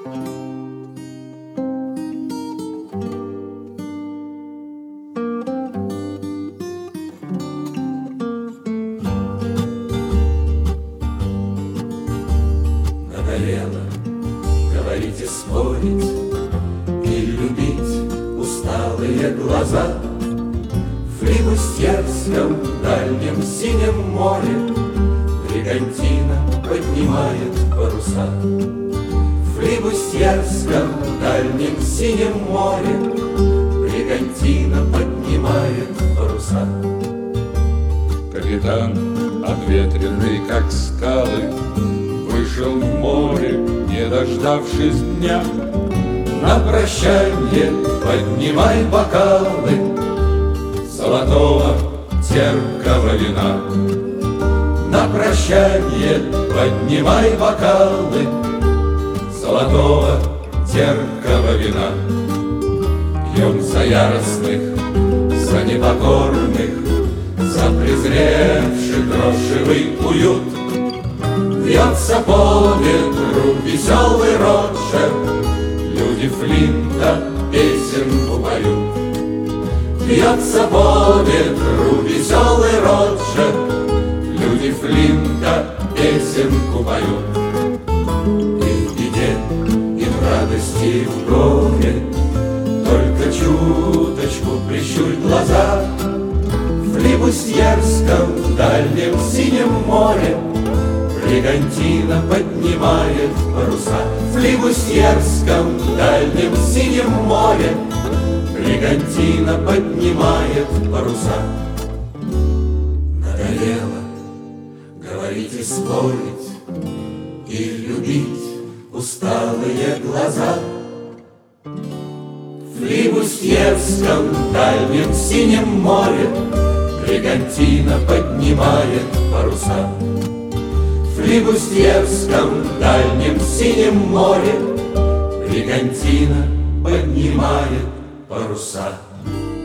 Надоело говорить и спорить, и любить усталые глаза. В Флибустьерском дальнем синем море бригантина поднимает паруса. В Флибустьерском дальнем синем море бригантина поднимает паруса. Капитан, обветренный как скалы, вышел в море, не дождавшись дня. На прощанье поднимай бокалы золотого терпкого вина. На прощанье поднимай бокалы золотого терпкого вина. Пьем за яростных, за непокорных, за презревший крошевый уют. Вьется по ветру веселый Роджер, люди Флинта песенку поют. Вьется по ветру веселый Роджер, люди Флинта песенку поют. И в беде, и в радости, и в горе только чуточку прищурь глаза. В Флибустьерском дальнем синем море бригантина поднимает паруса. В Флибустьерском дальнем синем море бригантина поднимает паруса. Надоело говорить и спорить, и любить усталые глаза. В Флибустьерском дальнем синем море бригантина поднимает паруса. В Флибустьерском дальнем синем море бригантина поднимает паруса.